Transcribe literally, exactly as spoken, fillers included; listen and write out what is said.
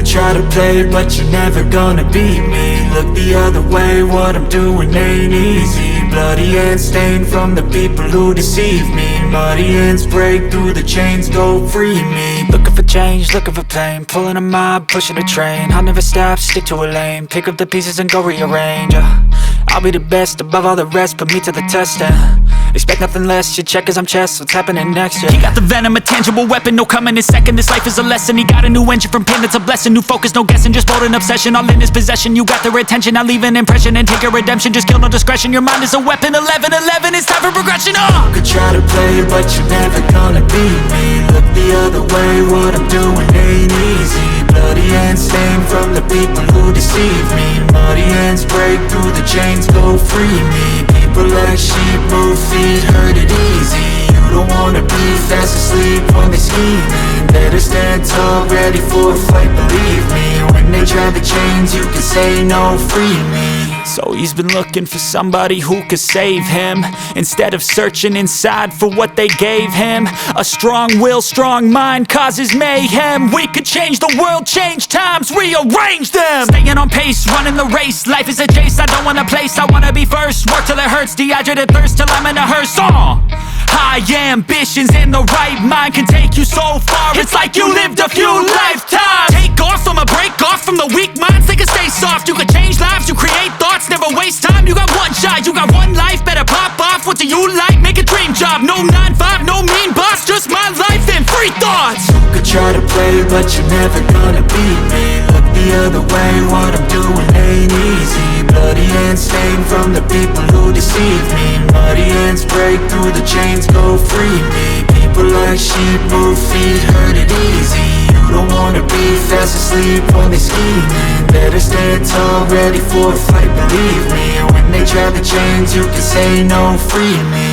try to play, but you're never gonna beat me. Look the other way, what I'm doing ain't easy. Bloody hands stained from the people who deceive me. Muddy hands break through the chains, go free me. Looking for change, looking for pain, pulling a mob, pushing a train. I'll never stop, stick to a lane, pick up the pieces and go rearrange. uh, I'll be the best above all the rest, put me to the test and expect nothing less, you check as I'm chess, what's happening next, yeah. He got the venom, a tangible weapon, no coming in second. This life is a lesson, he got a new engine from pain, that's a blessing. New focus, no guessing, just bold and obsession, all in his possession. You got their attention, I'll leave an impression and take your redemption. Just kill, no discretion, your mind is a weapon. Eleven, eleven, it's time for progression, oh! You could try to play, but you're never gonna beat me. Look the other way, what I'm doing ain't easy. Bloody hands stained from the people who deceive me. Muddy hands break through the chains, go free me. People like sheep move feet, hurt it easy. You don't wanna be fast asleep when they're scheming. Better stand tall, ready for a fight, believe me. When they try the chains, you can say no, free me. So he's been looking for somebody who could save him, instead of searching inside for what they gave him. A strong will, strong mind causes mayhem. We could change the world, change times, rearrange them. Staying on pace, running the race. Life is a chase, I don't want a place, I wanna be first. Work till it hurts, dehydrated thirst till I'm in a hearse. uh. High ambitions in the right mind can take you so far. It's like you lived a few lifetimes. Take off from a break off from the weak minds, they can stay soft. You can change lives, you create thoughts, never waste time. You got one shot, you got one life, better pop off. What do you like? Make a dream job. No nine five, no mean boss, just my life and free thoughts. You could try to play, but you're never gonna beat me. Look the other way, what I'm doing ain't easy. Bloody hands stained from the people who deceive me. Muddy hands break through the chains, go free me. People like sheep move feet, hurt it easy. You don't wanna be fast asleep when they're scheming. Better stand tall, ready for a fight, believe me. When they try the chains, you can say no, free me.